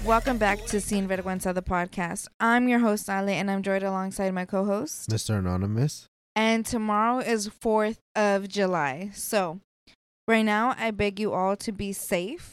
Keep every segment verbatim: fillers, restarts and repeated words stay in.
welcome back to Sin Vergüenza, the podcast. I'm your host, Ale, and I'm joined alongside my co-host, Mister Anonymous. And tomorrow is fourth of July. So, right now, I beg you all to be safe.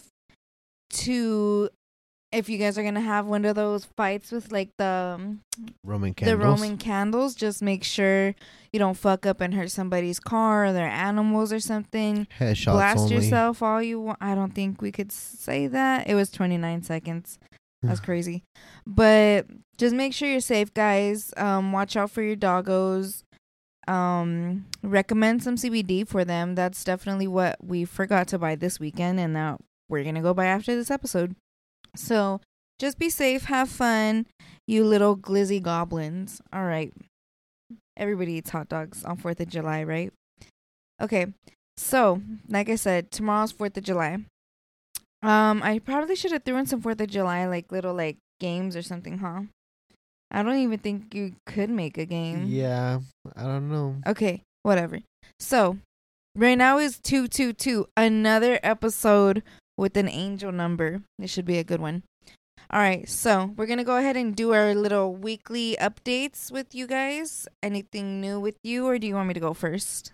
To, if you guys are going to have one of those fights with, like, the... Um, Roman candles. The Roman candles, just make sure you don't fuck up and hurt somebody's car or their animals or something. Headshots Blast only. yourself all you want. I don't think we could say that. It was twenty-nine seconds. That's crazy. But just make sure you're safe, guys. Um, watch out for your doggos. Um, recommend some C B D for them. That's definitely what we forgot to buy this weekend, and that we're gonna go buy after this episode. So just be safe, have fun, you little glizzy goblins. All right. Everybody eats hot dogs on fourth of July, right? Okay. So, like I said, tomorrow's fourth of July. Um, I probably should have thrown some fourth of July, like, little, like, games or something, huh? I don't even think you could make a game. Yeah, I don't know. Okay, whatever. So, right now is two two two. Another episode with an angel number. This should be a good one. All right, so we're going to go ahead and do our little weekly updates with you guys. Anything new with you, or do you want me to go first?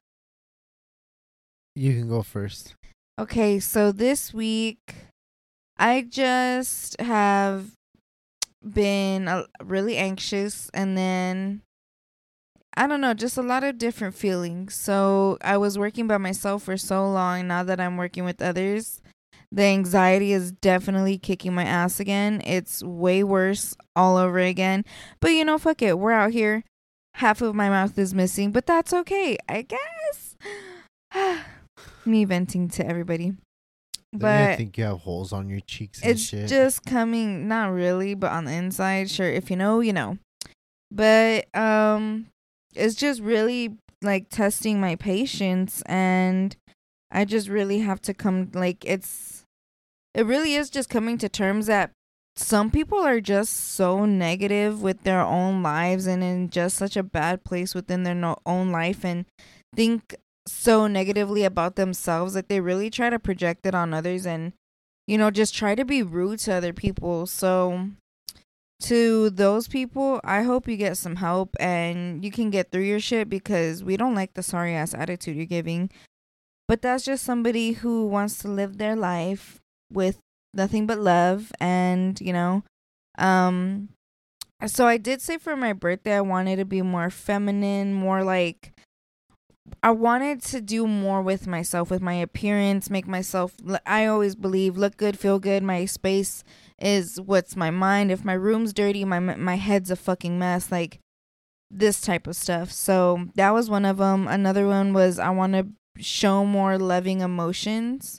You can go first. Okay, so this week, I just have been uh, really anxious, and then, I don't know, just a lot of different feelings. So I was working by myself for so long. Now that I'm working with others, the anxiety is definitely kicking my ass again. It's way worse all over again. But, you know, fuck it. We're out here. Half of my mouth is missing, but that's okay, I guess. Me venting to everybody. But I think you have holes on your cheeks and it's shit. just coming, not really, but on the inside. Sure, if you know, you know. But um, it's just really, like, testing my patience. And I just really have to come, like, it's... It really is just coming to terms that some people are just so negative with their own lives and in just such a bad place within their no- own life and think so negatively about themselves that they really try to project it on others and, you know, just try to be rude to other people. So to those people, I hope you get some help and you can get through your shit, because we don't like the sorry ass attitude you're giving. But that's just somebody who wants to live their life with nothing but love. And, you know, um so I did say for my birthday I wanted to be more feminine, more like, I wanted to do more with myself, with my appearance, make myself, I always believe, look good, feel good. My space is what's my mind. If my room's dirty, my my head's a fucking mess, like this type of stuff. So that was one of them. Another one was I want to show more loving emotions.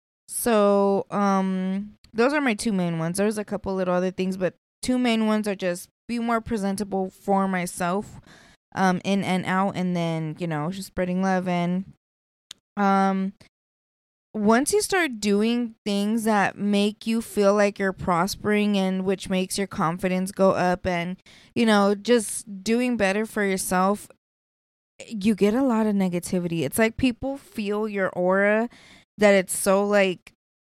So, um, those are my two main ones. There's a couple little other things, but two main ones are just be more presentable for myself, um, in and out, and then, you know, just spreading love. And, um, once you start doing things that make you feel like you're prospering and which makes your confidence go up and, you know, just doing better for yourself, you get a lot of negativity. It's like people feel your aura, that it's so, like,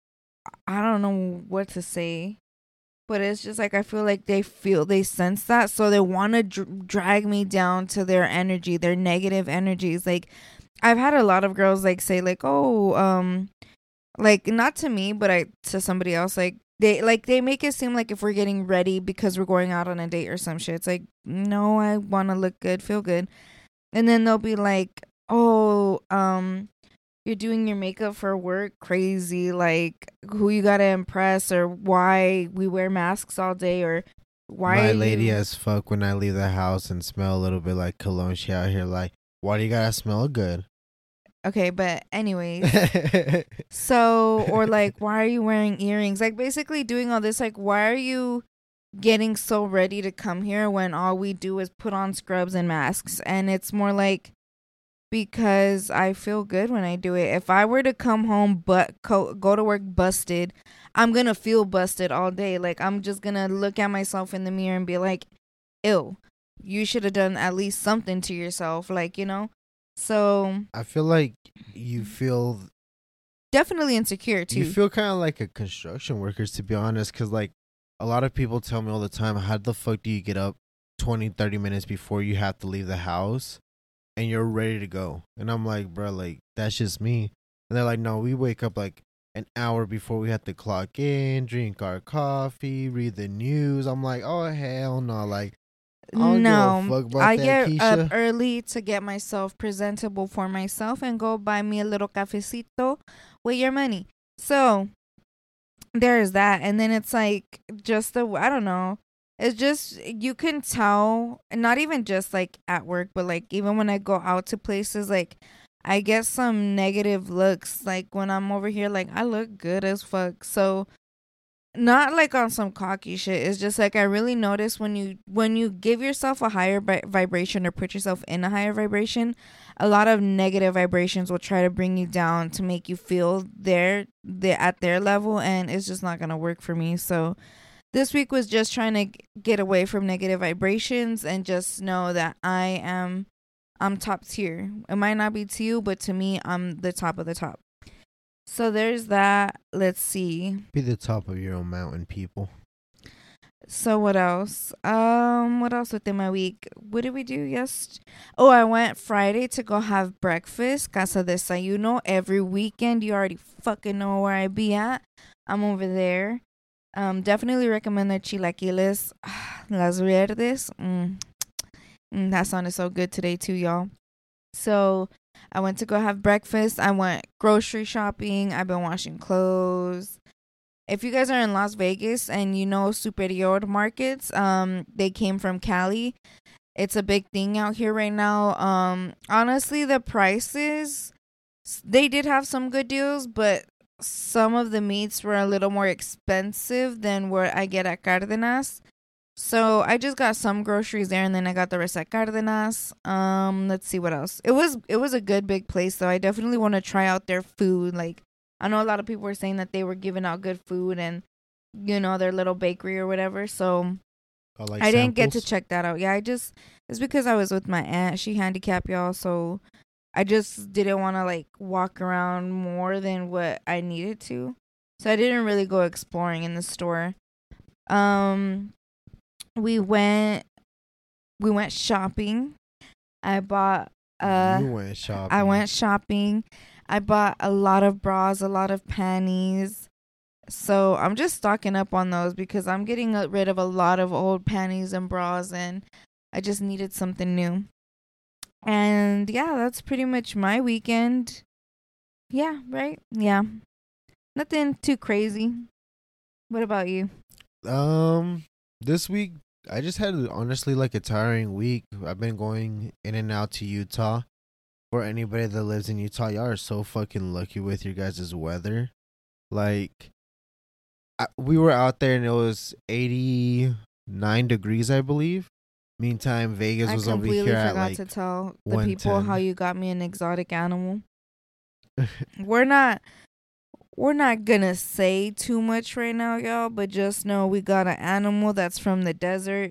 I don't know what to say, but it's just like I feel like they feel, they sense that, so they want to dr- drag me down to their energy, their negative energies. Like, I've had a lot of girls, like, say, like, oh, um, like, not to me, but I to somebody else, like, they, like, they make it seem like if we're getting ready because we're going out on a date or some shit. It's like, no, I want to look good, feel good. And then they'll be like, oh, um, you're doing your makeup for work, crazy, like, who you gotta impress, or why we wear masks all day, or why My are lady you... as fuck when I leave the house and smell a little bit like cologne. She out here like, why do you gotta smell good? Okay, but anyways, so, or like, why are you wearing earrings? Like, basically doing all this, like, why are you getting so ready to come here when all we do is put on scrubs and masks? And it's more like, because I feel good when I do it. If I were to come home but co- go to work busted, I'm gonna feel busted all day. Like, I'm just gonna look at myself in the mirror and be like, ew, you should have done at least something to yourself, like, you know. So I feel like you feel definitely insecure too. You feel kind of like a construction worker, to be honest, because like a lot of people tell me all the time, how the fuck do you get up twenty, thirty minutes before you have to leave the house and you're ready to go? And I'm like, bro, like, that's just me. And they're like, no, we wake up like an hour before we have to clock in, drink our coffee, read the news. I'm like, oh, hell no. Like, I don't no, give a fuck about I that, get Keisha. up early to get myself presentable for myself and go buy me a little cafecito with your money. So there's that. And then it's like just the, I don't know. It's just, you can tell, not even just like at work, but like even when I go out to places, like I get some negative looks. Like when I'm over here, like I look good as fuck. So not like on some cocky shit. It's just like I really notice when you when you give yourself a higher bi- vibration or put yourself in a higher vibration, a lot of negative vibrations will try to bring you down to make you feel their they at their level, and it's just not gonna work for me. So this week was just trying to g- get away from negative vibrations and just know that I am I'm top tier. It might not be to you, but to me, I'm the top of the top. So there's that. Let's see. Be the top of your own mountain, people. So what else? Um, what else within my week? What did we do? Yes. Oh, I went Friday to go have breakfast. Casa Desayuno. Every weekend. You already fucking know where I be at. I'm over there. Um, definitely recommend the chilaquiles. Las Verdes. Mm. Mm, that sounded so good today too, y'all. So I went to go have breakfast. I went grocery shopping. I've been washing clothes. If you guys are in Las Vegas and you know Superior Markets, um, they came from Cali. It's a big thing out here right now. Um, honestly, the prices, they did have some good deals, but some of the meats were a little more expensive than what I get at Cardenas. So I just got some groceries there, and then I got the rest at Cardenas. Um, let's see what else. It was it was a good big place, though. I definitely want to try out their food. Like, I know a lot of people were saying that they were giving out good food and, you know, their little bakery or whatever. So I, like I didn't get to samples. check that out. Yeah, I just, it's because I was with my aunt. She handicapped, y'all. So I just didn't want to like walk around more than what I needed to. So I didn't really go exploring in the store. Um, we went, we went shopping. I bought, uh, You went shopping. I went shopping. I bought a lot of bras, a lot of panties. So I'm just stocking up on those because I'm getting rid of a lot of old panties and bras, and I just needed something new. And yeah, that's pretty much my weekend. Yeah, right? Yeah. Nothing too crazy. What about you? Um, this week I just had honestly like a tiring week. I've been going in and out to Utah. For anybody that lives in Utah, y'all are so fucking lucky with your guys' weather. Like, I, we were out there and it was eighty-nine degrees, I believe. Meantime, Vegas I was over completely here at forgot like to tell the people one ten. how you got me an exotic animal. We're not we're not gonna say too much right now, y'all, but just know we got an animal that's from the desert,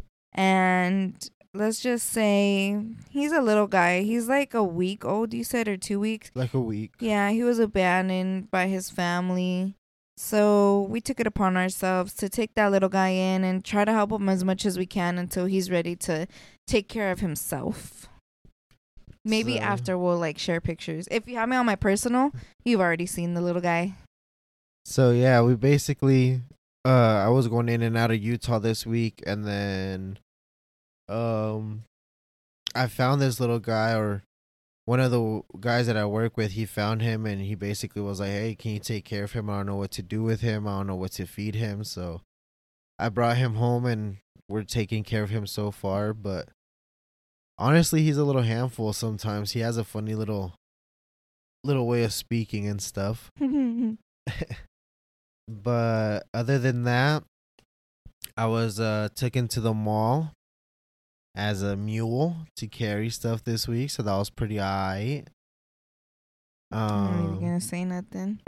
and let's just say he's a little guy. He's like a week old, you said, or two weeks? Like a week. Yeah, he was abandoned by his family. So we took it upon ourselves to take that little guy in and try to help him as much as we can until he's ready to take care of himself. Maybe So- after we'll like share pictures. If you have me on my personal, you've already seen the little guy. So yeah, we basically uh I was going in and out of Utah this week, and then um I found this little guy, or one of the guys that I work with, he found him and he basically was like, "Hey, can you take care of him? I don't know what to do with him. I don't know what to feed him." So I brought him home and we're taking care of him so far, but honestly, he's a little handful sometimes. He has a funny little little way of speaking and stuff. But other than that, I was uh taken to the mall as a mule to carry stuff this week, so that was pretty alright. I'm not even Um, gonna say nothing.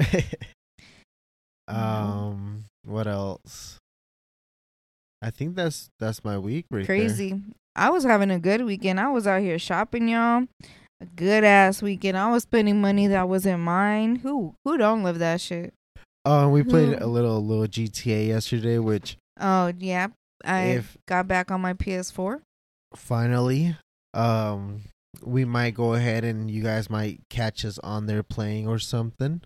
um, what else? I think that's that's my week right there. Crazy. I was having a good weekend. I was out here shopping, y'all. A good ass weekend. I was spending money that wasn't mine. Who who don't love that shit? Oh, and we played Who- a little little G T A yesterday, which Oh, yeah. I If got back on my P S four. finally, um, we might go ahead and you guys might catch us on there playing or something.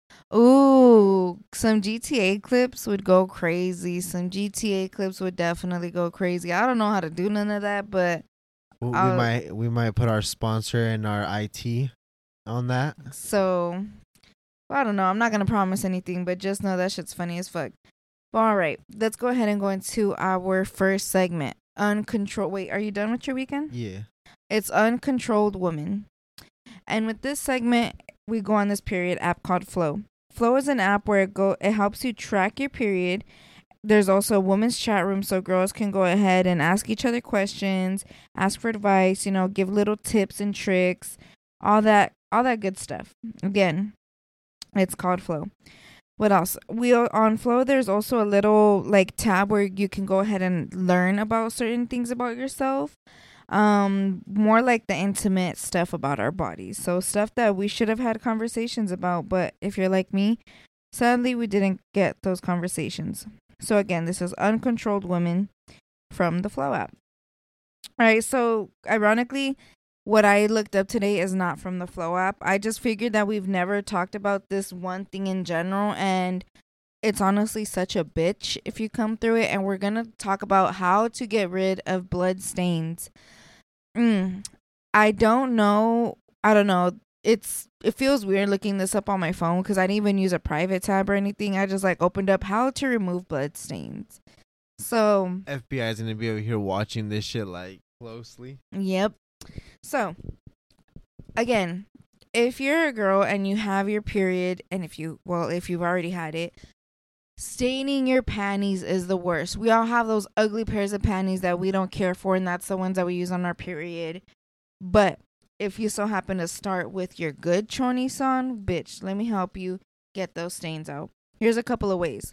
Ooh, some G T A clips would go crazy. Some G T A clips would definitely go crazy. I don't know how to do none of that, but We, we I'll, might we might put our sponsor and our I T on that. so I don't know. I'm not gonna promise anything, but just know that shit's funny as fuck. But all right, let's go ahead and go into our first segment. Uncontrolled. Wait, are you done with your weekend? Yeah. It's Uncontrolled Woman. And with this segment, we go on this period app called Flow. Flow is an app where it go it helps you track your period. There's also a women's chat room so girls can go ahead and ask each other questions, ask for advice, you know, give little tips and tricks, all that all that good stuff. Again, it's called Flow. What else? We on Flow there's also a little like tab where you can go ahead and learn about certain things about yourself. Um more like the intimate stuff about our bodies. So stuff that we should have had conversations about, but if you're like me, sadly we didn't get those conversations. So again, this is Uncontrolled Women from the Flow app. All right, so ironically, what I looked up today is not from the Flow app. I just figured that we've never talked about this one thing in general, and it's honestly such a bitch if you come through it. And we're going to talk about how to get rid of blood stains. Mm, I don't know. I don't know. It's it feels weird looking this up on my phone because I didn't even use a private tab or anything. I just like opened up how to remove blood stains. So F B I is gonna be over here watching this shit like closely. Yep. So, again, if you're a girl and you have your period, and if you, well, if you've already had it, staining your panties is the worst. We all have those ugly pairs of panties that we don't care for, and that's the ones that we use on our period. But if you so happen to start with your good choni son, bitch, let me help you get those stains out. Here's a couple of ways.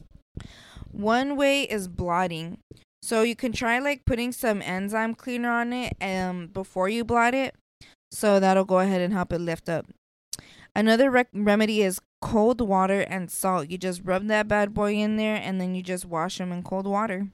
One way is blotting. So you can try like putting some enzyme cleaner on it um before you blot it. So that'll go ahead and help it lift up. Another rec- remedy is cold water and salt. You just rub that bad boy in there and then you just wash them in cold water.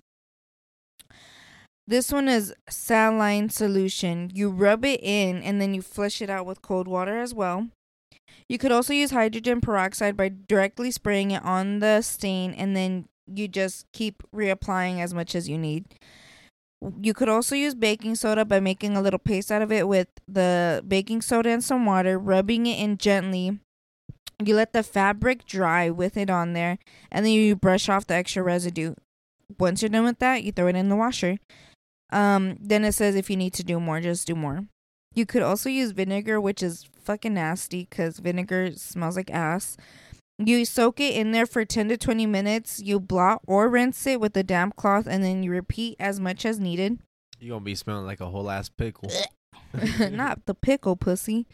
This one is saline solution. You rub it in and then you flush it out with cold water as well. You could also use hydrogen peroxide by directly spraying it on the stain and then you just keep reapplying as much as you need. You could also use baking soda by making a little paste out of it with the baking soda and some water, rubbing it in gently. You let the fabric dry with it on there, and then you brush off the extra residue. Once you're done with that, you throw it in the washer. Um, then it says if you need to do more, just do more. You could also use vinegar, which is fucking nasty because vinegar smells like ass. You soak it in there for ten to twenty minutes. You blot or rinse it with a damp cloth, and then you repeat as much as needed. You're going to be smelling like a whole ass pickle. Not the pickle, pussy.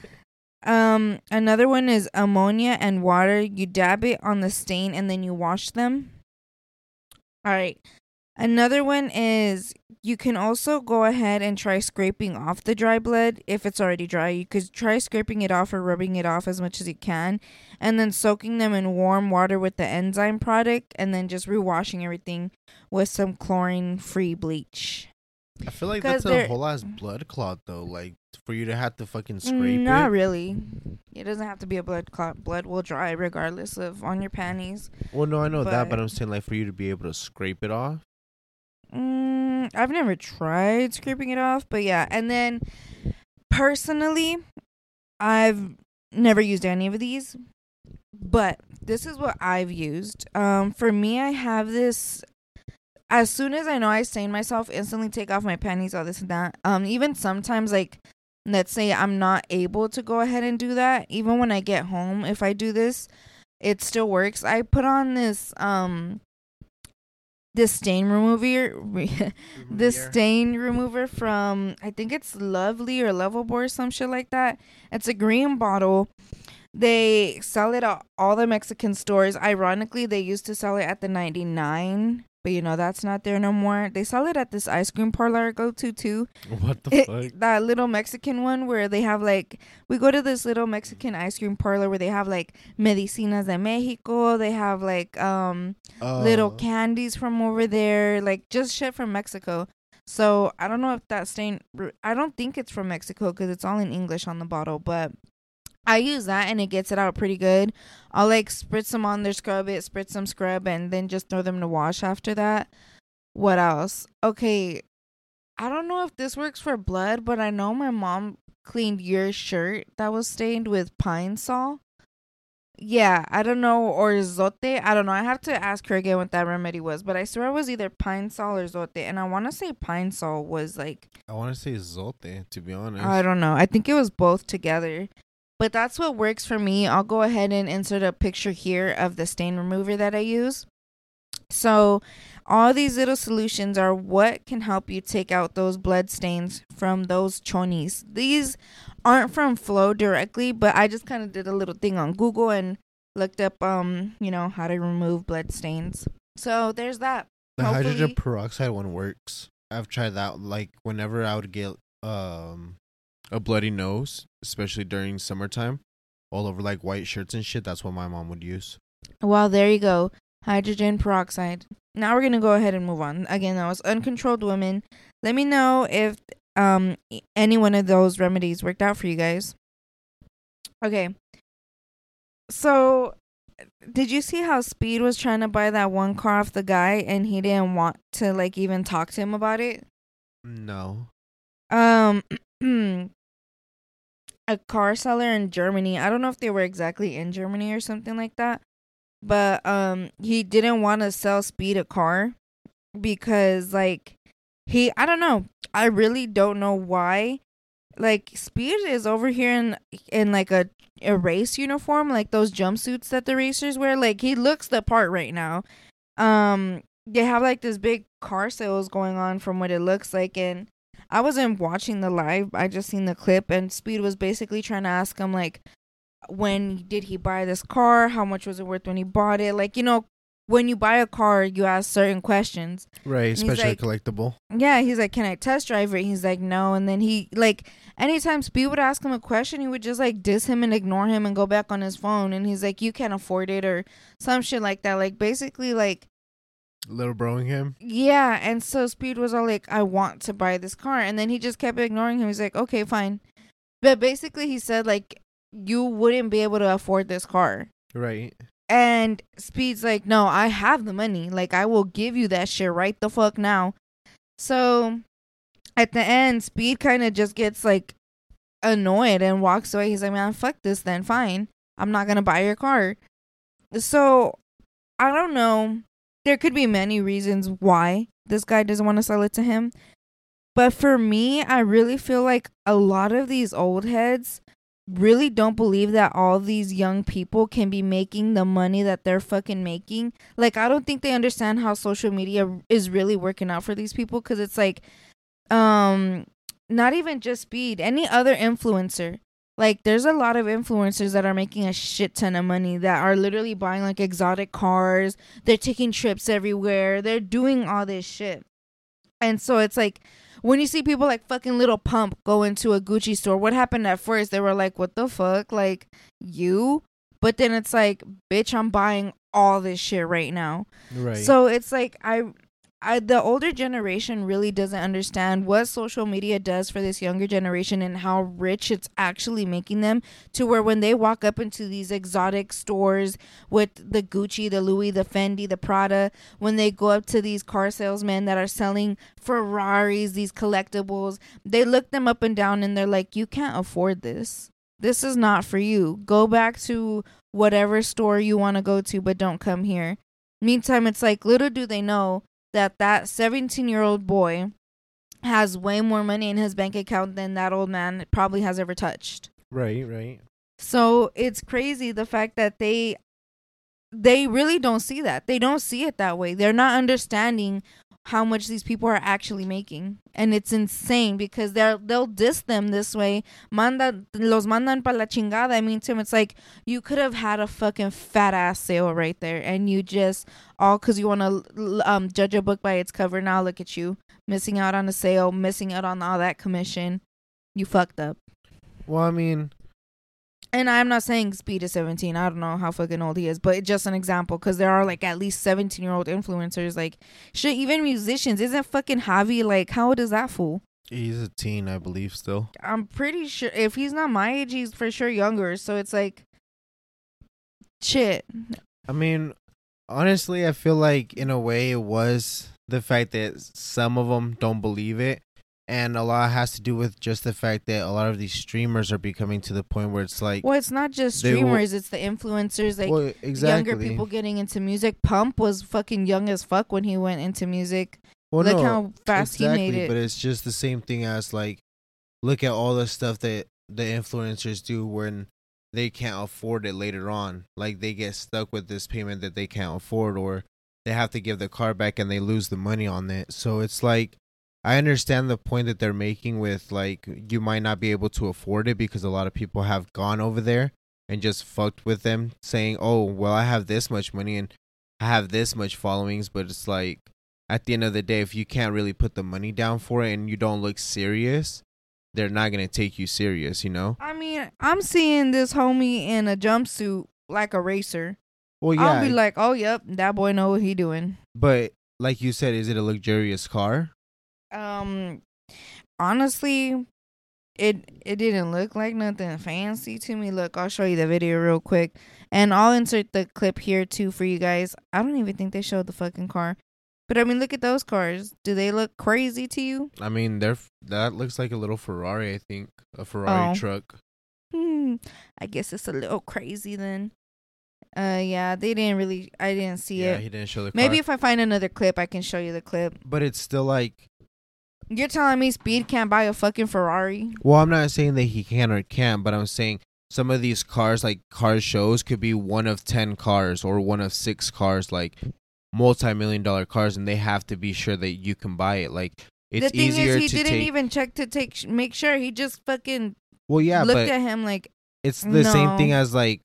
Um, another one is ammonia and water. You dab it on the stain, and then you wash them. All right. Another one is you can also go ahead and try scraping off the dry blood if it's already dry. You could try scraping it off or rubbing it off as much as you can, and then soaking them in warm water with the enzyme product, and then just rewashing everything with some chlorine-free bleach. I feel like that's a whole ass blood clot though. Like for you to have to fucking scrape Not it. Not really. It doesn't have to be a blood clot. Blood will dry regardless of on your panties. Well, no, I know but, that, but I'm saying like for you to be able to scrape it off. Mm, I've never tried scraping it off, but yeah. And then personally, I've never used any of these, but this is what I've used. Um, for me, I have this. As soon as I know I stain myself, instantly take off my panties, all this and that. Um, even sometimes, like, let's say I'm not able to go ahead and do that. Even when I get home, if I do this, it still works. I put on this um. This stain remover, this stain remover from, I think it's Lovely or Lovable or some shit like that. It's a green bottle. They sell it at all the Mexican stores. Ironically, they used to sell it at the ninety-nine But, you know, that's not there no more. They sell it at this ice cream parlor I go to, too. What the It, fuck? that little Mexican one where they have, like... We go to this little Mexican ice cream parlor where they have, like, Medicinas de Mexico. They have, like, um, Uh, little candies from over there. Like, just shit from Mexico. So, I don't know if that stain... I don't think it's from Mexico because it's all in English on the bottle. But... I use that and it gets it out pretty good. I'll like spritz them on there, scrub it, spritz some scrub, and then just throw them to wash after that. What else? Okay, I don't know if this works for blood, but I know my mom cleaned your shirt that was stained with Pine Sol. Yeah, I don't know, or Zote. I don't know. I have to ask her again what that remedy was, but I swear it was either Pine Sol or Zote, and I want to say Pine Sol was like... I want to say Zote, to be honest. I don't know. I think it was both together. But that's what works for me. I'll go ahead and insert a picture here of the stain remover that I use. So all these little solutions are what can help you take out those blood stains from those chonis. These aren't from Flow directly, but I just kind of did a little thing on Google and looked up, um, you know, how to remove blood stains. So there's that. The Hopefully- hydrogen peroxide one works. I've tried that. Like, whenever I would get um a bloody nose, especially during summertime, all over like white shirts and shit, that's what my mom would use. Well, there you go. Hydrogen peroxide. Now we're going to go ahead and move on. Again, that was uncontrolled women. Let me know if um any one of those remedies worked out for you guys. Okay. So, did you see how Speed was trying to buy that one car off the guy and he didn't want to like even talk to him about it? No. Um a car seller in Germany. I don't know if they were exactly in Germany or something like that. But um he didn't want to sell Speed a car because like he I don't know. I really don't know why. Like Speed is over here in in like a, a race uniform, like those jumpsuits that the racers wear. Like he looks the part right now. Um they have like this big car sales going on from what it looks like, and I wasn't watching the live. I just seen the clip, and Speed was basically trying to ask him, like, when did he buy this car? How much was it worth when he bought it? Like, you know, when you buy a car, you ask certain questions. Right, especially like, a collectible. Yeah, he's like, can I test drive it? He's like, no. And then he, like, anytime Speed would ask him a question, he would just, like, diss him and ignore him and go back on his phone. And he's like, you can't afford it or some shit like that. Like, basically, like, Little broing him. yeah, and so Speed was all like, I want to buy this car. And then he just kept ignoring him. He's like, okay, fine. But basically he said, like, you wouldn't be able to afford this car. Right. And Speed's like, no, I have the money. Like, I will give you that shit right the fuck now. So at the end, Speed kind of just gets, like, annoyed and walks away. He's like, man, fuck this then. Fine. I'm not going to buy your car. So I don't know. There could be many reasons why this guy doesn't want to sell it to him. But for me, I really feel like a lot of these old heads really don't believe that all these young people can be making the money that they're fucking making. Like, I don't think they understand how social media is really working out for these people. Because it's like, um, not even just Speed. Any other influencer. Like, there's a lot of influencers that are making a shit ton of money that are literally buying, like, exotic cars. They're taking trips everywhere. They're doing all this shit. And so it's like, when you see people like fucking Little Pump go into a Gucci store, what happened at first? They were like, what the fuck? Like, you? But then it's like, bitch, I'm buying all this shit right now. Right. So it's like, I... I, the older generation really doesn't understand what social media does for this younger generation and how rich it's actually making them, to where when they walk up into these exotic stores with the Gucci, the Louis, the Fendi, the Prada, when they go up to these car salesmen that are selling Ferraris, these collectibles, they look them up and down and they're like, you can't afford this. This is not for you. Go back to whatever store you want to go to, but don't come here. Meantime, it's like, little do they know that that seventeen-year-old boy has way more money in his bank account than that old man probably has ever touched. Right, right. So it's crazy the fact that they they really don't see that. They don't see it that way. They're not understanding how much these people are actually making, and it's insane because they're they'll diss them this way. Manda los mandan pa la chingada. I mean, Tim, it's like you could have had a fucking fat ass sale right there, and you just all because you want to um judge a book by its cover. Now look at you missing out on a sale, missing out on all that commission. You fucked up. Well, I mean. And I'm not saying Speed is seventeen. I don't know how fucking old he is, but it's just an example because there are like at least seventeen year old influencers. Like, shit, even musicians. Isn't fucking Javi like, how old is that fool? He's a teen, I believe, still. I'm pretty sure if he's not my age, he's for sure younger. So it's like, shit. I mean, honestly, I feel like in a way it was the fact that some of them don't believe it. And a lot has to do with just the fact that a lot of these streamers are becoming to the point where it's like... Well, it's not just streamers. Will, it's the influencers. Like, well, exactly. Younger people getting into music. Pump was fucking young as fuck when he went into music. Well, look no, how fast exactly, he made it. But it's just the same thing as, like, look at all the stuff that the influencers do when they can't afford it later on. Like, they get stuck with this payment that they can't afford, or they have to give the car back and they lose the money on it. So it's like... I understand the point that they're making with, like, you might not be able to afford it because a lot of people have gone over there and just fucked with them saying, oh, well, I have this much money and I have this much followings. But it's like, at the end of the day, if you can't really put the money down for it and you don't look serious, they're not going to take you serious, you know? I mean, I'm seeing this homie in a jumpsuit like a racer. Well, yeah. I'll be like, oh, yep, that boy know what he doing. But like you said, is it a luxurious car? Um, honestly, it it didn't look like nothing fancy to me. Look, I'll show you the video real quick, and I'll insert the clip here too for you guys. I don't even think they showed the fucking car, but I mean, look at those cars. Do they look crazy to you? I mean, they're that looks like a little Ferrari. I think a Ferrari oh. truck. Hmm. I guess it's a little crazy then. Uh, yeah, they didn't really. I didn't see yeah, it. he didn't show the car. Maybe if I find another clip, I can show you the clip. But it's still like. You're telling me Speed can't buy a fucking Ferrari? Well, I'm not saying that he can or can't, but I'm saying some of these cars, like car shows, could be one of ten cars or one of six cars, like multi-million dollar cars, and they have to be sure that you can buy it. Like, it's the thing easier is, he to didn't take... even check to take make sure. He just fucking well, yeah, looked but at him like it's the no. same thing as like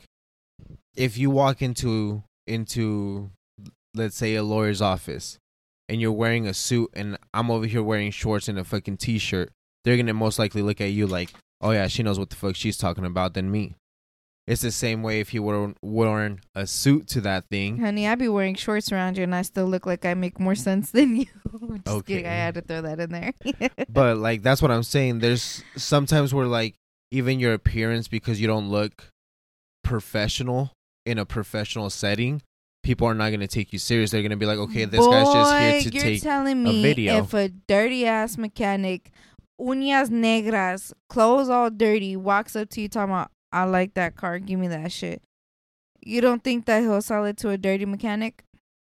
if you walk into into let's say a lawyer's office. And you're wearing a suit, and I'm over here wearing shorts and a fucking t-shirt, they're going to most likely look at you like, oh, yeah, she knows what the fuck she's talking about than me. It's the same way if you were wearing a suit to that thing. Honey, I be wearing shorts around you, and I still look like I make more sense than you. Just okay. kidding. I had to throw that in there. But, like, that's what I'm saying. There's sometimes where, like, even your appearance, because you don't look professional in a professional setting, people are not going to take you serious. They're going to be like, okay, this Boy, guy's just here to you're take telling me a video. If a dirty-ass mechanic, uñas negras, clothes all dirty, walks up to you talking about, I like that car, give me that shit. You don't think that he'll sell it to a dirty mechanic?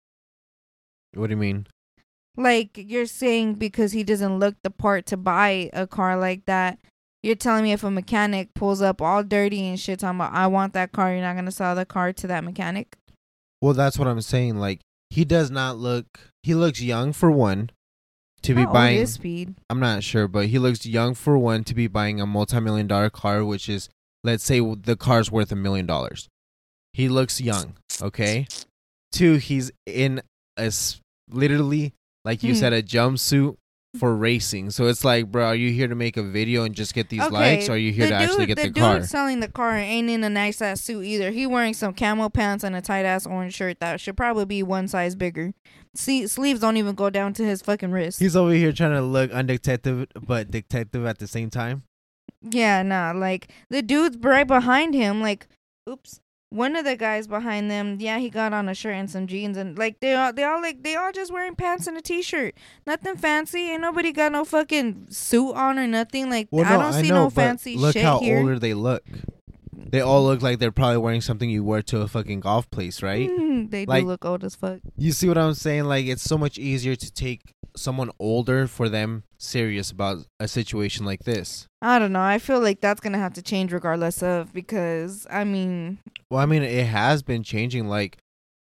What do you mean? Like, you're saying because he doesn't look the part to buy a car like that. You're telling me if a mechanic pulls up all dirty and shit talking about, I want that car, you're not going to sell the car to that mechanic? Well, that's what I'm saying. Like, he does not look... He looks young, for one, to be How buying... old is Speed? I'm not sure, but he looks young, for one, to be buying a multi-million dollar car, which is, let's say, the car's worth a million dollars. He looks young, okay? Two, he's in a... Literally, like you Hmm. said, a jumpsuit for racing. So it's like, bro, are you here to make a video and just get these Okay, likes, or are you here the to dude, actually get the, the car? dude selling the car ain't in a nice ass suit either. He wearing some camo pants and a tight ass orange shirt that should probably be one size bigger. See, sleeves don't even go down to his fucking wrist. He's over here trying to look undetective, but detective at the same time. Yeah, nah, like the dude's right behind him. Like, oops, one of the guys behind them, yeah, he got on a shirt and some jeans, and like they all, they all like they all just wearing pants and a t-shirt. Nothing fancy. Ain't nobody got no fucking suit on or nothing. Like Well, I no, don't see know, no fancy look shit how here. older they look. They all look like they're probably wearing something you wear to a fucking golf place, right? Mm, they Like- do look old as fuck. You see what I'm saying? Like, it's so much easier to take someone older for them serious about a situation like this. I don't know. I feel like that's gonna have to change regardless of because I mean, Well, I mean, it has been changing. Like,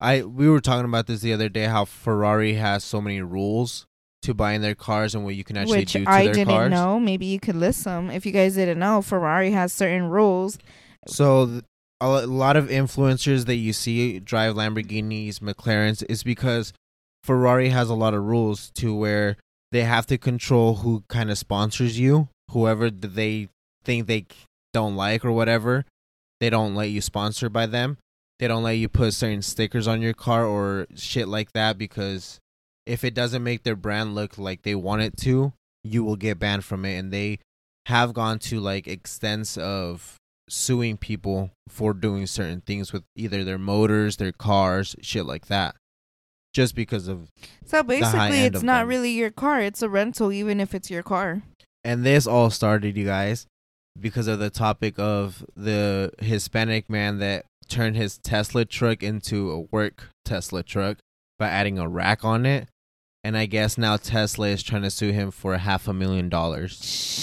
I we were talking about this the other day. How Ferrari has so many rules to buying their cars and what you can actually Which do to I their didn't cars. know. Maybe you could list them. If you guys didn't know, Ferrari has certain rules. So th- a lo- lot of influencers that you see drive Lamborghinis, McLarens, is because Ferrari has a lot of rules to where they have to control who kind of sponsors you. Whoever th- they think they don't like or whatever, they don't let you sponsor by them. They don't let you put certain stickers on your car or shit like that, because if it doesn't make their brand look like they want it to, you will get banned from it. And they have gone to like extents of suing people for doing certain things with either their motors, their cars, shit like that. Just because of So high basically, end it's of not them. really your car. It's a rental, even if it's your car. And this all started, you guys, because of the topic of the Hispanic man that turned his Tesla truck into a work Tesla truck by adding a rack on it. And I guess now Tesla is trying to sue him for half a million dollars.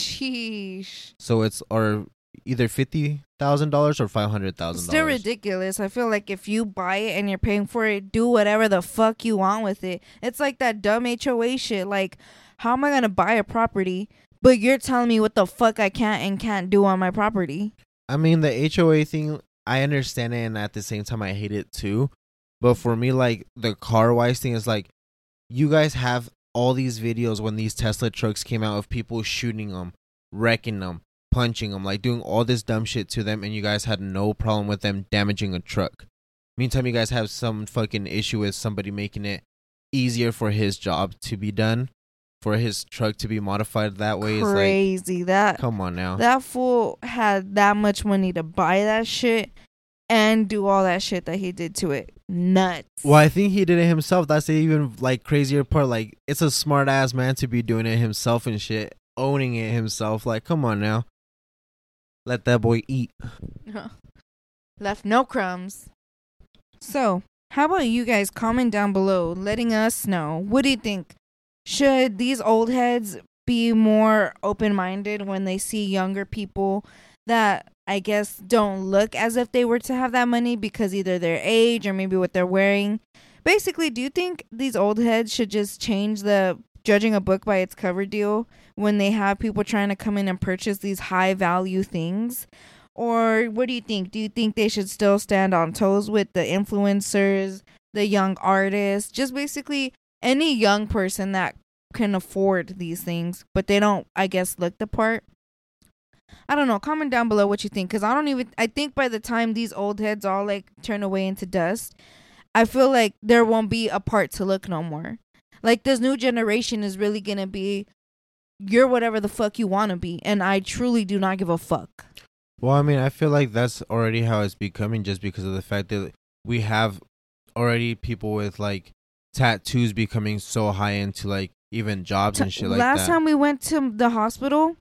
Sheesh. So it's or either fifty thousand dollars or five hundred thousand Still dollars. ridiculous. I feel like if you buy it and you're paying for it, do whatever the fuck you want with it. It's like that dumb H O A shit. Like, how am I gonna buy a property, but you're telling me what the fuck I can't and can't do on my property? I mean, the H O A thing, I understand it, and at the same time, I hate it too. But for me, like, the car-wise thing is like, you guys have all these videos when these Tesla trucks came out of people shooting them, wrecking them, punching them, like doing all this dumb shit to them, and you guys had no problem with them damaging a truck. Meantime, you guys have some fucking issue with somebody making it easier for his job to be done, for his truck to be modified that way. Crazy. Is like, that come on now. that fool had that much money to buy that shit and do all that shit that he did to it. Nuts. Well, I think he did it himself. That's the even like crazier part. Like, it's a smart ass man to be doing it himself and shit, owning it himself. Like, come on now, let that boy eat. Left no crumbs. So, how about you guys comment down below, letting us know, what do you think? Should these old heads be more open-minded when they see younger people that I guess don't look as if they were to have that money because either their age or maybe what they're wearing? Basically, do you think these old heads should just change the judging a book by its cover deal when they have people trying to come in and purchase these high value things? Or what do you think? Do you think they should still stand on toes with the influencers, the young artists, just basically any young person that can afford these things, but they don't, I guess, look the part? I don't know. Comment down below what you think, because I don't even, I think by the time these old heads all like turn away into dust, I feel like there won't be a part to look no more. Like, this new generation is really going to be, you're whatever the fuck you want to be, and I truly do not give a fuck. Well, I mean, I feel like that's already how it's becoming, just because of the fact that we have already people with like tattoos becoming so high into like even jobs and shit like that. Last time we went to the hospital,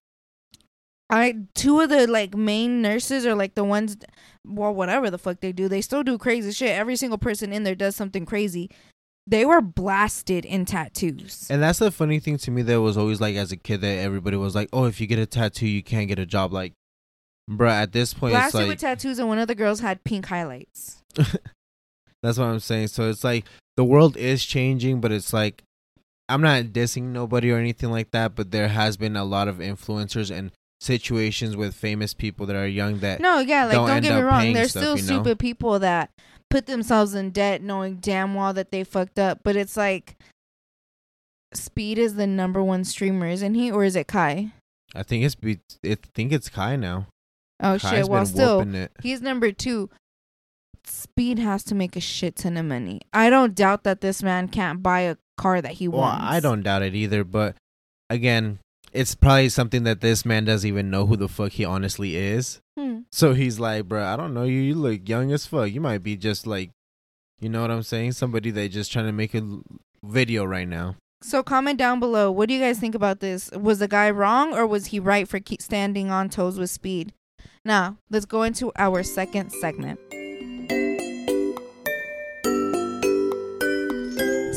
I two of the like main nurses are like the ones, well, whatever the fuck they do, they still do crazy shit. Every single person in there does something crazy. They were blasted in tattoos. And that's the funny thing to me that was always like as a kid, that everybody was like, oh, if you get a tattoo, you can't get a job. Like, bruh, at this point, Blasted it's like, with tattoos, and one of the girls had pink highlights. that's what I'm saying. So it's like the world is changing, but it's like, I'm not dissing nobody or anything like that, but there has been a lot of influencers and situations with famous people that are young that No, yeah, like, don't don't, end get me up wrong. paying There's stuff, still you know? stupid people that put themselves in debt knowing damn well that they fucked up. But it's like, Speed is the number one streamer, isn't he? Or is it Kai? I think it's be, I think it's Kai now. Oh, Kai's shit. Well, been still, whooping it. he's number two. Speed has to make a shit ton of money. I don't doubt that this man can't buy a car that he Well, wants. I don't doubt it either, but again, it's probably something that this man doesn't even know who the fuck he honestly is. Hmm. So he's like, bro, I don't know you. You look young as fuck. You might be just like, you know what I'm saying? Somebody that just trying to make a l- video right now. So comment down below. What do you guys think about this? Was the guy wrong, or was he right for keep standing on toes with Speed? Now, let's go into our second segment.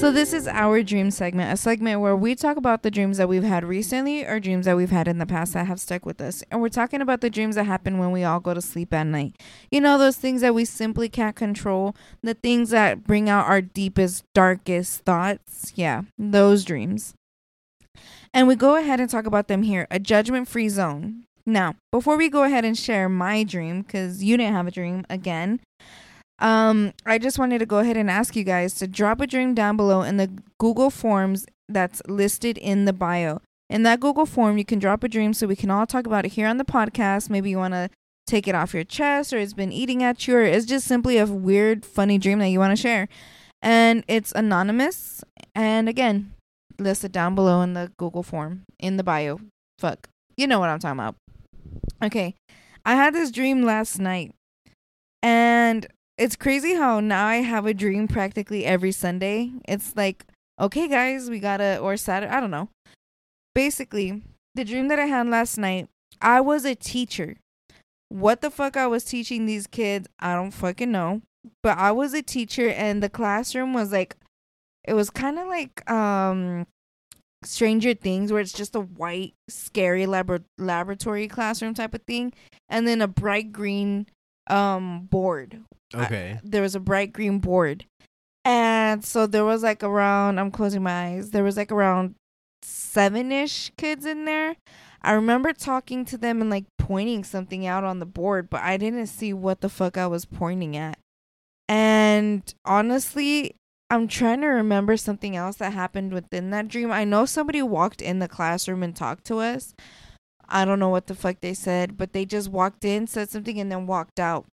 So this is our dream segment, a segment where we talk about the dreams that we've had recently or dreams that we've had in the past that have stuck with us. And we're talking about the dreams that happen when we all go to sleep at night. You know, those things that we simply can't control, the things that bring out our deepest, darkest thoughts. Yeah, those dreams. And we go ahead and talk about them here, a judgment-free zone. Now, before we go ahead and share my dream, because you didn't have a dream again, um, I just wanted to go ahead and ask you guys to drop a dream down below in the Google Forms that's listed in the bio. In that Google form, you can drop a dream so we can all talk about it here on the podcast. Maybe you want to take it off your chest, or it's been eating at you, or it's just simply a weird, funny dream that you want to share. And it's anonymous. And again, list it down below in the Google form, in the bio. Fuck. You know what I'm talking about. Okay. I had this dream last night. And it's crazy how now I have a dream practically every Sunday. It's like, okay, guys, we gotta, or Saturday, I don't know. Basically, the dream that I had last night, I was a teacher. What the fuck I was teaching these kids, I don't fucking know. But I was a teacher, and the classroom was like, it was kind of like um, Stranger Things, where it's just a white, scary lab- laboratory classroom type of thing. And then a bright green um board. Okay. I, there was a bright green board. And so there was like around, I'm closing my eyes, there was like around seven-ish kids in there. I remember talking to them and like pointing something out on the board, but I didn't see what the fuck I was pointing at. And honestly, I'm trying to remember something else that happened within that dream. I know somebody walked in the classroom and talked to us. I don't know what the fuck they said, but they just walked in, said something, and then walked out.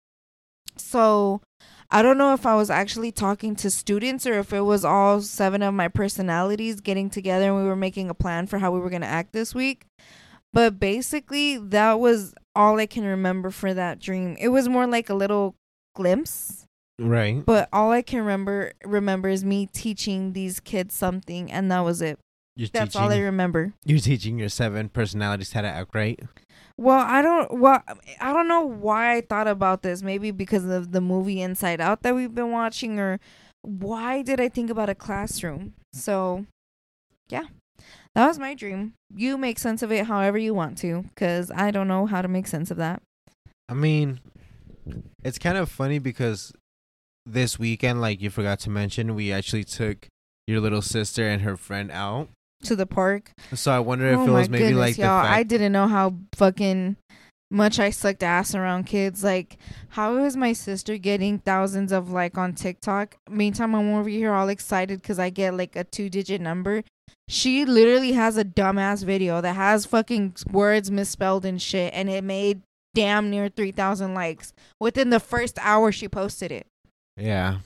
So I don't know if I was actually talking to students or if it was all seven of my personalities getting together and we were making a plan for how we were going to act this week. But basically, that was all I can remember for that dream. It was more like a little glimpse. Right. But all I can remember remember is me teaching these kids something, and that was it. You're That's teaching, all I remember. You're teaching your seven personalities how to act right? Well, I don't well I don't know why I thought about this. Maybe because of the movie Inside Out that we've been watching, or why did I think about a classroom? So, yeah. That was my dream. You make sense of it however you want to, because I don't know how to make sense of that. I mean, it's kind of funny because this weekend, like you forgot to mention, we actually took your little sister and her friend out to the park. So I wonder if oh it was maybe goodness, like the y'all, fact- I didn't know how fucking much I sucked ass around kids. Like, how is my sister getting thousands of like on TikTok? Meantime, I'm over here all excited because I get like a two digit number. She literally has a dumbass video that has fucking words misspelled and shit, and it made damn near three thousand likes within the first hour she posted it. Yeah.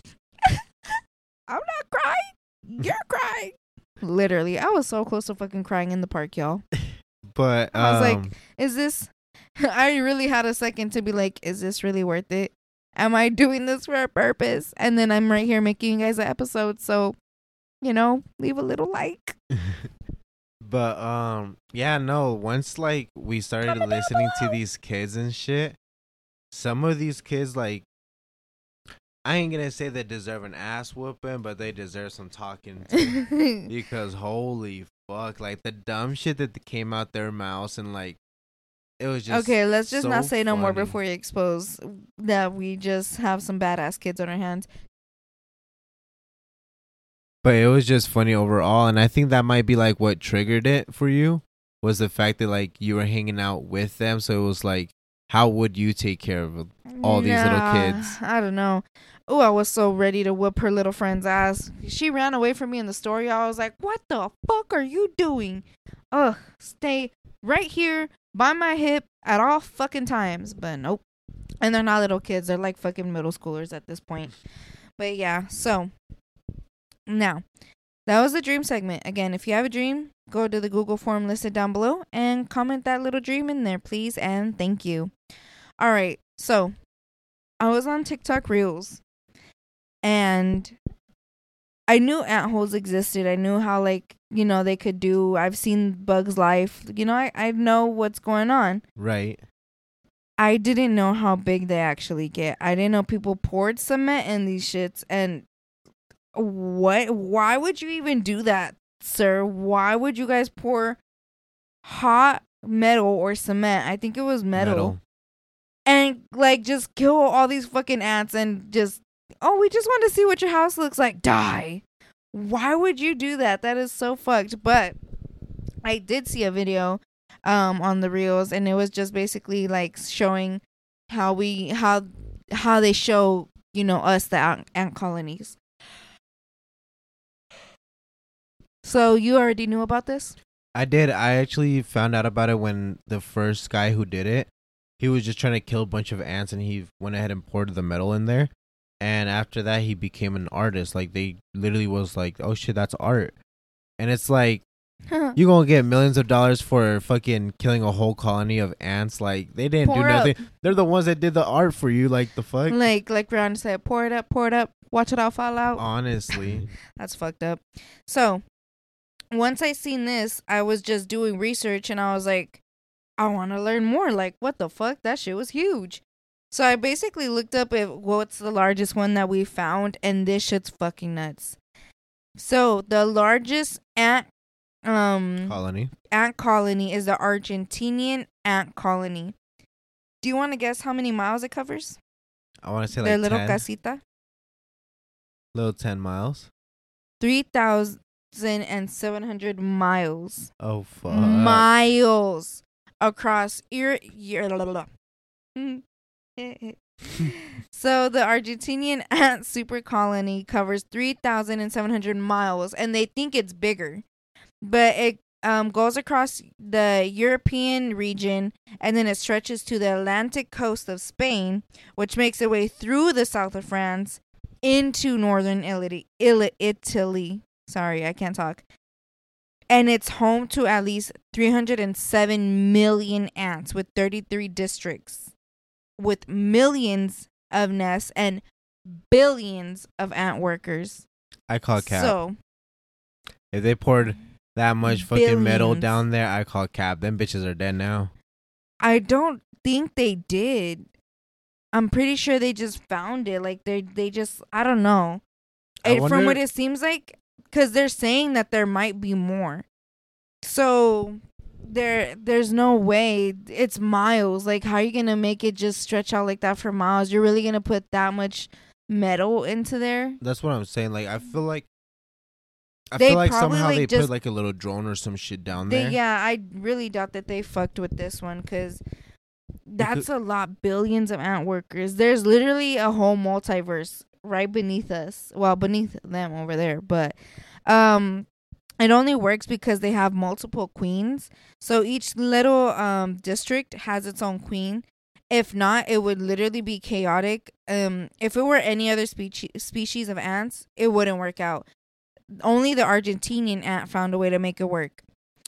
I'm not crying. You're crying. Literally, I was so close to fucking crying in the park, y'all. But um, I was like, is this... I really had a second to be like, is this really worth it? Am I doing this for a purpose? And then I'm right here making you guys an episode, so, you know, leave a little like. But, um, yeah, no, once, like, we started listening to these kids and shit, some of these kids, like, I ain't gonna say they deserve an ass whooping, but they deserve some talking to. Because, holy fuck, like, the dumb shit that came out their mouths and, like, it was just okay, let's just so not say no funny. more before you expose that we just have some badass kids on our hands. But it was just funny overall, and I think that might be like what triggered it for you, was the fact that like you were hanging out with them, so it was like, how would you take care of all these nah, little kids? I don't know. Oh, I was so ready to whoop her little friend's ass. She ran away from me in the story. I was like, what the fuck are you doing? Ugh, stay right here by my hip at all fucking times. But nope. And they're not little kids. They're like fucking middle schoolers at this point. But yeah, so now that was the dream segment. Again, if you have a dream, go to the Google form listed down below and comment that little dream in there, please. And thank you. All right. So I was on TikTok Reels and I knew ant holes existed. I knew how, like, you know, they could do. I've seen Bugs Life. You know, I, I know what's going on. Right. I didn't know how big they actually get. I didn't know people poured cement in these shits. And what? Why would you even do that, sir? Why would you guys pour hot metal or cement? I think it was metal. Metal. And like just kill all these fucking ants and just, oh, we just want to see what your house looks like. Die. Why would you do that? That is so fucked. But I did see a video um on the reels, and it was just basically like showing how we how how they show, you know, us the ant, ant colonies. So you already knew about this? I did. I actually found out about it when the first guy who did it, he was just trying to kill a bunch of ants, and he went ahead and poured the metal in there. And after that, he became an artist. Like, they literally was like, oh shit, that's art. And it's like, you gonna get millions of dollars for fucking killing a whole colony of ants. Like, they didn't Pour do nothing. up. They're the ones that did the art for you. Like, the fuck? Like like Rihanna said, pour it up, pour it up, watch it all fall out. Honestly. That's fucked up. So once I seen this, I was just doing research, and I was like, I want to learn more. Like, what the fuck? That shit was huge. So I basically looked up if what's the largest one that we found, and this shit's fucking nuts. So the largest ant um Colony. ant colony is the Argentinian ant colony. Do you want to guess how many miles it covers? I want to say Their like little ten. casita. Little ten miles. Three thousand and seven hundred miles. Oh, fuck. Miles across Ir- Ir- blah, blah, blah. So the Argentinian ant super colony covers three thousand seven hundred miles, and they think it's bigger, but it um, goes across the European region, and then it stretches to the Atlantic coast of Spain, which makes its way through the south of France into northern Italy. Italy. Sorry, I can't talk. And it's home to at least three hundred seven million ants with thirty-three districts, with millions of nests and billions of ant workers. I call cap. So, if they poured that much fucking metal billions. down there, I call cap. Them bitches are dead now. I don't think they did. I'm pretty sure they just found it. Like, they they just, I don't know. I It, from wonder- what it seems like, because they're saying that there might be more. So, there there's no way. It's miles. Like, how are you going to make it just stretch out like that for miles? You're really going to put that much metal into there? That's what I'm saying. Like, I feel like I They feel like probably, somehow like, they just- put like a little drone or some shit down They, there. yeah, I really doubt that they fucked with this one, because that's a lot. Billions of ant workers. There's literally a whole multiverse right beneath us. Well, beneath them over there. But um, it only works because they have multiple queens. So each little um district has its own queen. If not, it would literally be chaotic. Um, if it were any other species species of ants, it wouldn't work out. Only the Argentinian ant found a way to make it work.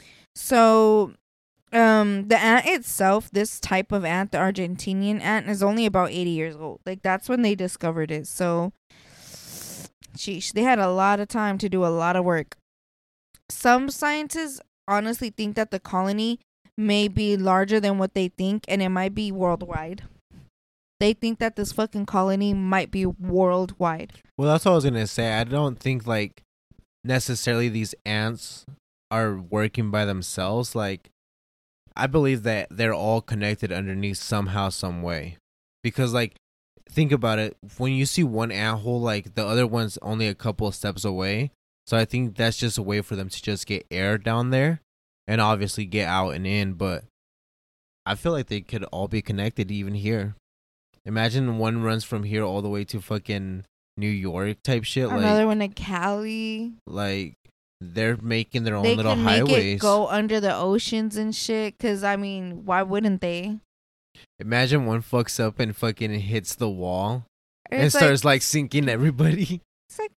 So, um, the ant itself, this type of ant, the Argentinian ant, is only about eighty years old. Like, that's when they discovered it. So, sheesh, they had a lot of time to do a lot of work. Some scientists honestly think that the colony may be larger than what they think, and it might be worldwide. They think that this fucking colony might be worldwide. Well, that's what I was gonna say. I don't think like necessarily these ants are working by themselves. Like, I believe that they're all connected underneath somehow, some way. Because like, think about it. When you see one ant hole, like the other one's only a couple of steps away. So I think that's just a way for them to just get air down there, and obviously get out and in. But I feel like they could all be connected even here. Imagine one runs from here all the way to fucking New York type shit. Another like, one in Cali. like they're making their own They little can make highways. it go under the oceans and shit. Cause I mean, why wouldn't they? Imagine one fucks up and fucking hits the wall and It's starts like, like sinking everybody. it's like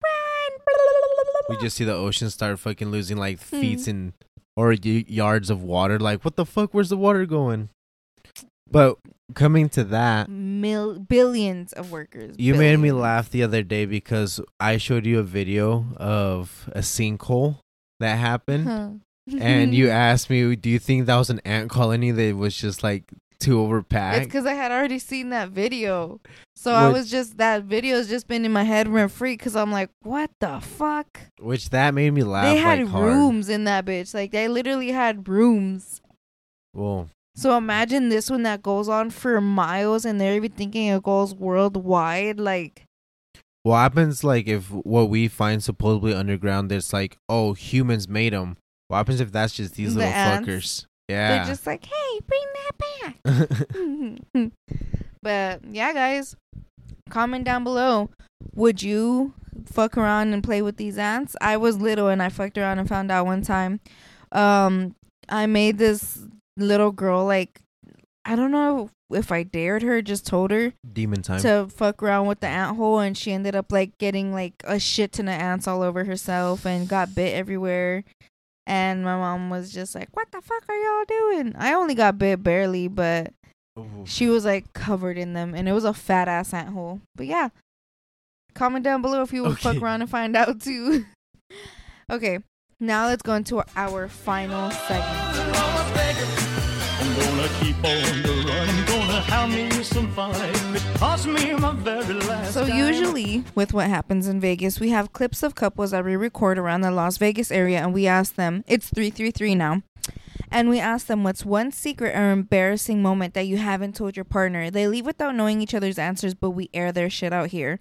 We just see the ocean start fucking losing like Hmm. feet and or y- yards of water. Like, what the fuck? Where's the water going? But coming to that, Mil- billions of workers. you made me Billions. laugh the other day because I showed you a video of a sinkhole that happened. Huh. And you asked me, do you think that was an ant colony that was just like too overpacked. It's because I had already seen that video. So which, I was just, that video has just been in my head rent free because I'm like, what the fuck? Which that made me laugh. They had like rooms hard. in that bitch. Like, they literally had rooms. Whoa. So imagine this one that goes on for miles and they're even thinking it goes worldwide. Like, what happens, like, if what we find supposedly underground, it's like, oh, humans made them. What happens if that's just these the little ants, fuckers? Yeah. They're just like, hey, bring that back. But, yeah, guys. Comment down below. Would you fuck around and play with these ants? I was little and I fucked around and found out one time. Um, I made this little girl, like, I don't know if I dared her, just told her demon time to fuck around with the ant hole, and she ended up like getting like a shit ton of ants all over herself and got bit everywhere. And my mom was just like, what the fuck are y'all doing? I only got bit barely, but Ooh. She was like covered in them, and it was a fat ass ant hole. But yeah, comment down below if you would okay. fuck around and find out too. Okay, now let's go into our final segment. I'm gonna keep on the run. I'm gonna have me some fun. It cost me my very last So time. Usually with what happens in Vegas, we have clips of couples that we record around the Las Vegas area, and we ask them, it's three three three now, and we ask them what's one secret or embarrassing moment that you haven't told your partner. They leave without knowing each other's answers, but we air their shit out here.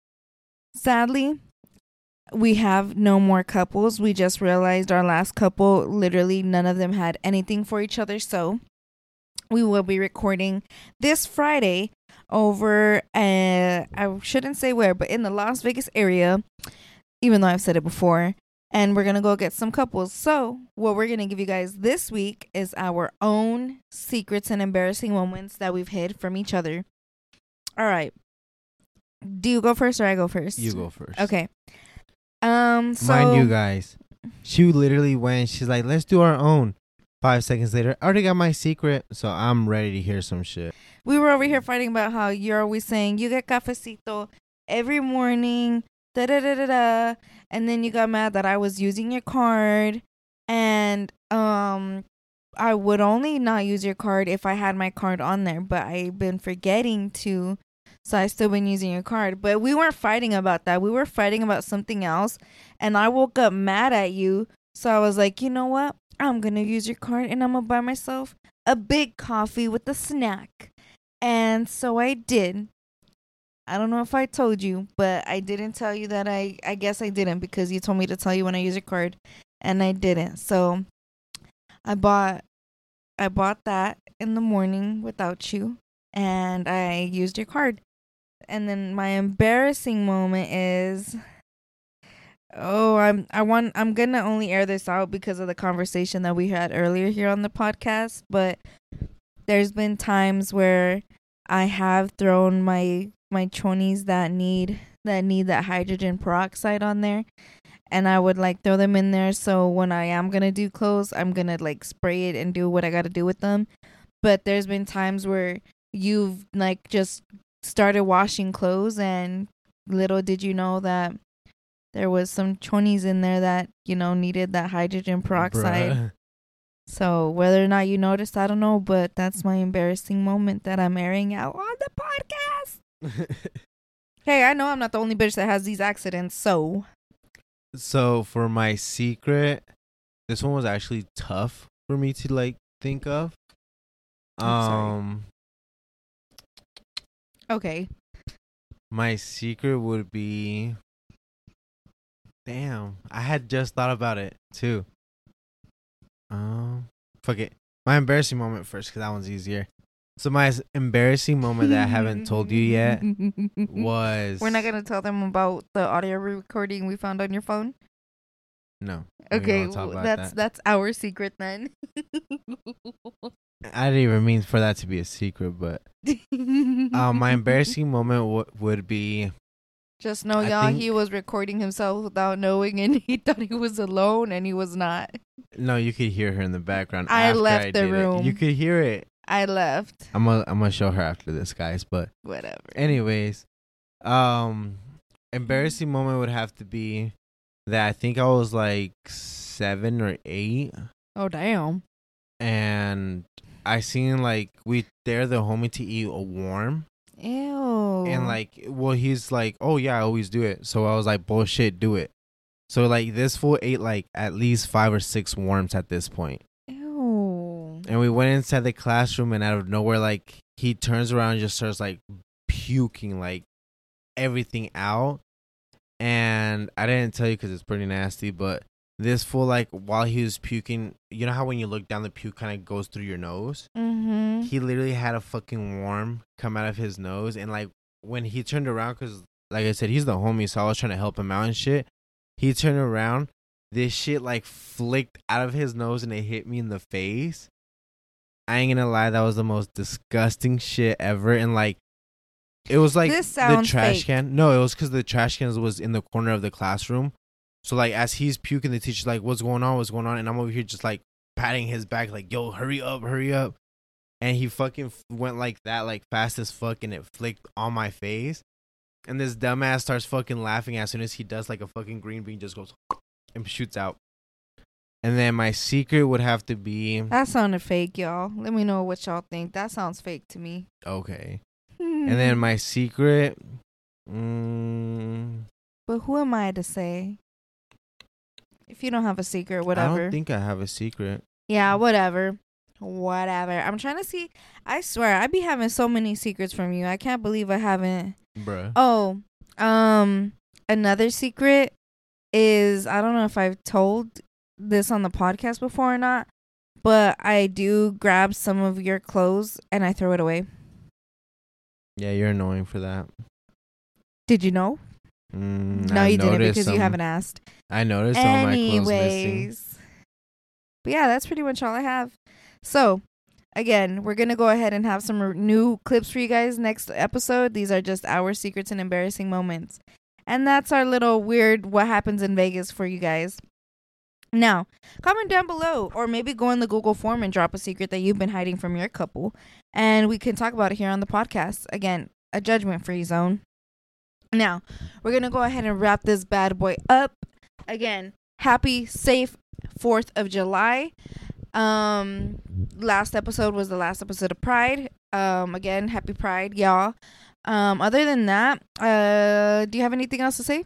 Sadly, we have no more couples. We just realized our last couple, literally none of them had anything for each other. So we will be recording this Friday over, uh, I shouldn't say where, but in the Las Vegas area, even though I've said it before. And we're going to go get some couples. So what we're going to give you guys this week is our own secrets and embarrassing moments that we've hid from each other. All right. Do you go first or I go first? You go first. Okay. Um, so mind you guys, she literally went, she's like, let's do our own. Five seconds later, I already got my secret, so I'm ready to hear some shit. We were over here fighting about how you're always saying you get cafecito every morning, da da da da da, and then you got mad that I was using your card, and um, I would only not use your card if I had my card on there, but I've been forgetting to. So I still been using your card. But we weren't fighting about that. We were fighting about something else. And I woke up mad at you. So I was like, you know what? I'm going to use your card and I'm going to buy myself a big coffee with a snack. And so I did. I don't know if I told you, but I didn't tell you that I, I guess I didn't because you told me to tell you when I use your card. And I didn't. So I bought, I bought that in the morning without you. And I used your card. And then my embarrassing moment is, oh, I'm I want I'm gonna only air this out because of the conversation that we had earlier here on the podcast. But there's been times where I have thrown my my chonies that need that need that hydrogen peroxide on there, and I would like throw them in there. So when I am gonna do clothes, I'm gonna like spray it and do what I gotta do with them. But there's been times where you've like just started washing clothes, and little did you know that there was some chonies in there that, you know, needed that hydrogen peroxide. Bruh. So whether or not you noticed, I don't know, but that's my embarrassing moment that I'm airing out on the podcast. Hey, I know I'm not the only bitch that has these accidents, so. So for my secret, this one was actually tough for me to like think of. Um. Okay. My secret would be. Damn, I had just thought about it too. Um, fuck it. My embarrassing moment first, because that one's easier. So my embarrassing moment that I haven't told you yet was. We're not gonna tell them about the audio recording we found on your phone. No. Okay, well, that's that. that's our secret then. I didn't even mean for that to be a secret, but um, my embarrassing moment w- would be. Just know, I y'all, think... he was recording himself without knowing, and he thought he was alone, and he was not. No, you could hear her in the background. I after left I the room. It. You could hear it. I left. I'm gonna I'm gonna show her after this, guys. But whatever. Anyways, um, embarrassing moment would have to be that I think I was like seven or eight. Oh damn! And I seen like we dare the homie to eat a worm. Ew. And like, well, he's like, oh yeah, I always do it. So I was like, bullshit, do it. So like this fool ate like at least five or six worms at this point. Ew. And we went inside the classroom, and out of nowhere, like he turns around and just starts like puking like everything out. And I didn't tell you because it's pretty nasty, but this fool, like while he was puking, you know how when you look down, the puke kind of goes through your nose. Mm-hmm. He literally had a fucking worm come out of his nose, and like when he turned around, because like I said, he's the homie, so I was trying to help him out and shit. He turned around, this shit like flicked out of his nose and it hit me in the face. I ain't gonna lie, that was the most disgusting shit ever. And like, it was like This the sounds trash fake. can. No, it was because the trash can was in the corner of the classroom. So like, as he's puking, the teacher's like, "What's going on? What's going on?" And I'm over here just like patting his back, like, "Yo, hurry up, hurry up!" And he fucking went like that, like fast as fuck, and it flicked on my face. And this dumbass starts fucking laughing as soon as he does, like a fucking green bean just goes and shoots out. And then my secret would have to be That sounded fake, y'all. Let me know what y'all think. That sounds fake to me. okay. And then my secret, mm, But who am I to say? If you don't have a secret, I whatever. don't think I have a secret. Yeah, whatever. Whatever. I'm trying to see. I swear, I be having so many secrets from you. I can't believe I haven't. Bruh. Oh, um, another secret is, I don't know if I've told this on the podcast before or not, but I do grab some of your clothes and I throw it away. Yeah, you're annoying for that. Did you know? Mm, No, I you didn't noticed because you some- haven't asked. I noticed all my clothes missing. Anyways. But yeah, that's pretty much all I have. So, again, we're going to go ahead and have some r- new clips for you guys next episode. These are just our secrets and embarrassing moments. And that's our little weird what happens in Vegas for you guys. Now, comment down below or maybe go in the Google form and drop a secret that you've been hiding from your couple. And we can talk about it here on the podcast. Again, a judgment-free zone. Now, we're going to go ahead and wrap this bad boy up. Again, happy, safe fourth of July. Um, last episode was the last episode of Pride. Um, again, happy Pride, y'all. Um, other than that, uh, do you have anything else to say?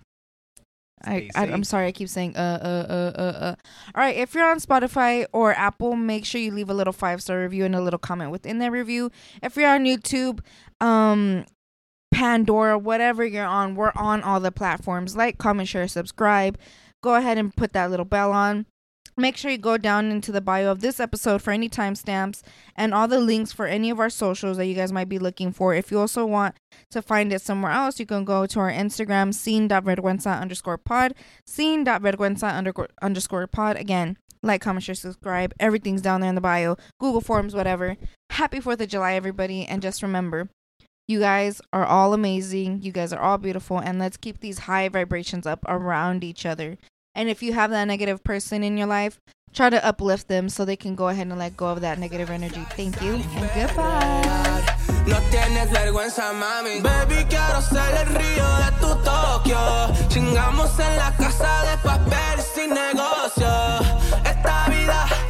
I, I I'm sorry, I keep saying uh uh uh uh uh. All right, if you're on Spotify or Apple, make sure you leave a little five star review and a little comment within that review. If you're on YouTube, um, Pandora, whatever you're on, we're on all the platforms. Like, comment, share, subscribe. Go ahead and put that little bell on. Make sure you go down into the bio of this episode for any timestamps and all the links for any of our socials that you guys might be looking for. If you also want to find it somewhere else, you can go to our Instagram, scene.vergüenza underscore pod, scene.vergüenza underscore, underscore pod. Again, like, comment, share, subscribe. Everything's down there in the bio. Google Forms, whatever. Happy fourth of July, everybody. And just remember, you guys are all amazing. You guys are all beautiful. And let's keep these high vibrations up around each other. And if you have that negative person in your life, try to uplift them so they can go ahead and let go of that negative energy. Thank you and goodbye. No tienes vergüenza, mami. Baby, quiero ser el río de tu Tokio. Chingamos en la casa de papel sin negocio. Esta vida